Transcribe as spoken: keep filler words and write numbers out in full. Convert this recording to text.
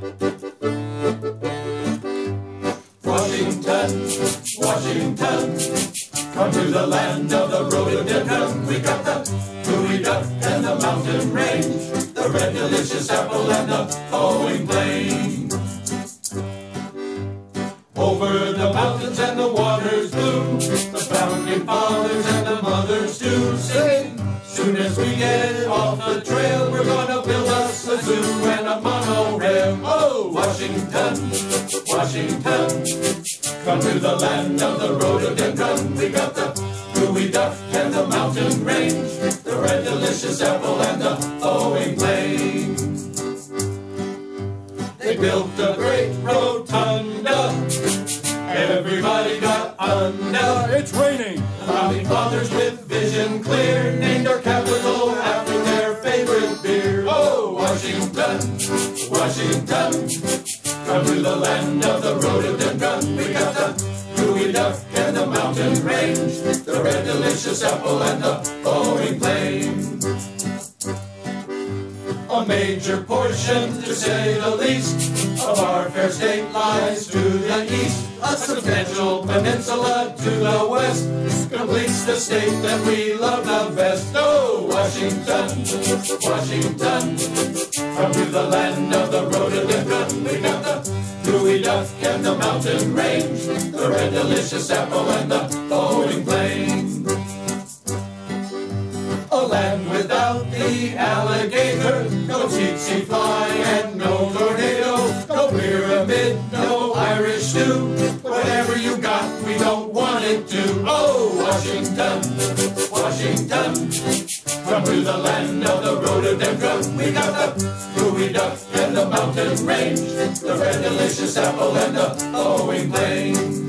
Washington, Washington, come to the land of the rhododendron. We got the gooey duck and the mountain range, the red delicious apple and the flowing plain. Over the mountains and the waters blue, the founding fathers and the mothers do sing. Soon as we get off the trail, we're gonna build us a zoo and a monorail. Oh, Washington, Washington, come to the land of the rhododendron. We got the gooey duck and the mountain range, the red delicious apple and the flowing plain. They built a great rotunda, everybody got under. It's raining. Founding fathers with vision clear named our capital after their favorite beer. Oh, Washington, Washington, come to the land of the rhododendron. We got the gooey duck and the mountain range, the red delicious apple and the flowing plain. A major portion, to say the least, of our fair state lies to the east. A substantial peninsula to the west completes the state that we love the best. Oh, Washington, Washington, come to the land of the rhododendron. We got the gooey duck and the mountain range, the red delicious apple and the flowing plain. A land without the alligator, no tsetse fly and no tornado, no pyramid, no Irish stew. Whatever you got, we don't want it to. Oh, Washington, Washington, come to the land of the rhododendron. We got the gooey duck and the mountain range, the red delicious apple and the flowing plain.